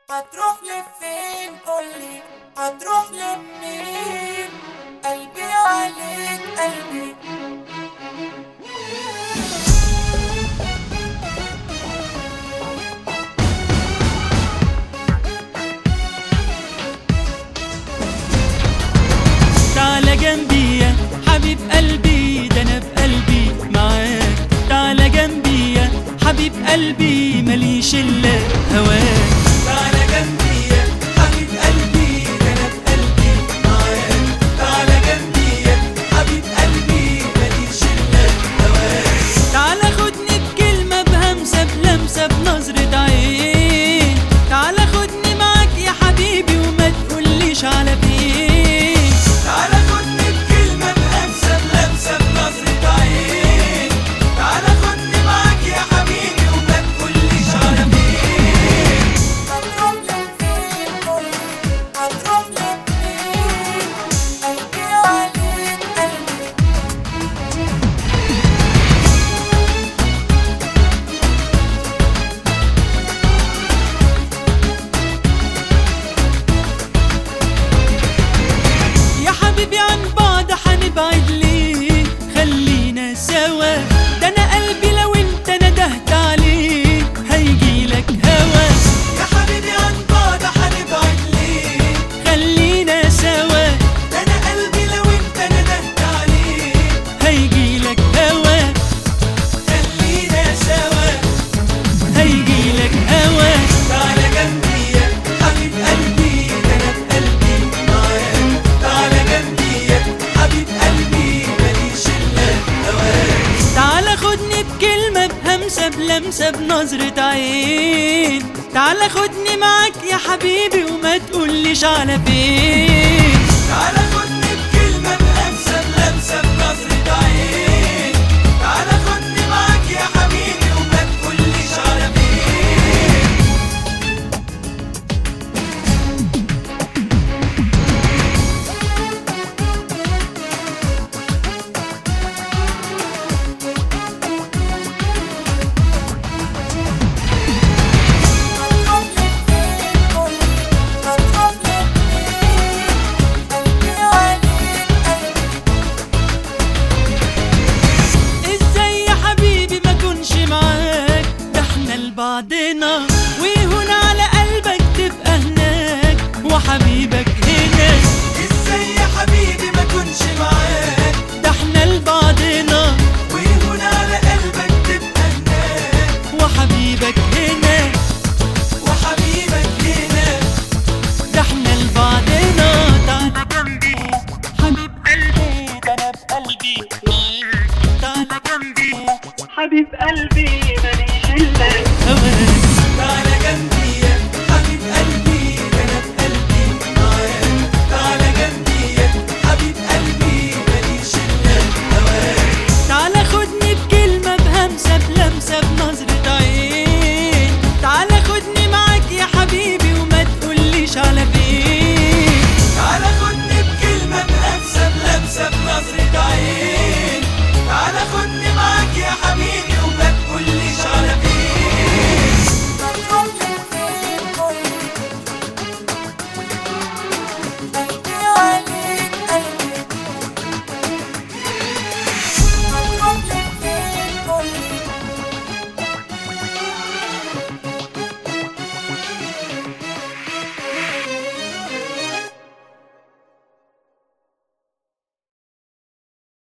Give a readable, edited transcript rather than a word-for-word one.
هتروح لفين قولي، هتروح لمين؟ قلبي عليك قلبي. تعالى جنبي يا حبيب قلبي، ده انا بقلبي معاك. تعالى جنبي يا حبيب قلبي، ماليش الا هواك. تعالى جنبي يا حبيب قلبي، ده انا بقلبي معاك. تعالى جنبي يا حبيب قلبي، ماليش الا هواك. تعالى خدني بكلمة بهمسة بلمسة بنظرة عين. تعالى خدني معاك يا حبيبي وما تقوليش على فين. تعالى خدني بكلمة بهمسة بلمسة بنظرة عين. تعالى خدني معاك يا حبيبي وما تقوليش على فين. هتروح لفين قولي، هتروح لمين؟ قلبي عليك قلبي. يا حبيبي عن بعض حنبعد ليه؟ خلينا سوا، ده انا قلبي لو انت ندهت عليه هيجيلك هوا. يا حبيبي عن بعض حنبعد ليه؟ خلينا سوا، ده انا قلبي لو انت ندهت عليه هيجيلك هوا. خلينا سوا، هيجيلك هوا. تعالى جنبي يا حبيب قلبي، ده انا بقلبي معاك. تعالى جنبي يا حبيب قلبي، ماليش الا هواك. تعالى خدني بكلمة بهمسة بلمسة بنظرة عين. تعالى خدني معاك يا حبيبي وما تقوليش على فين. تعالى خدني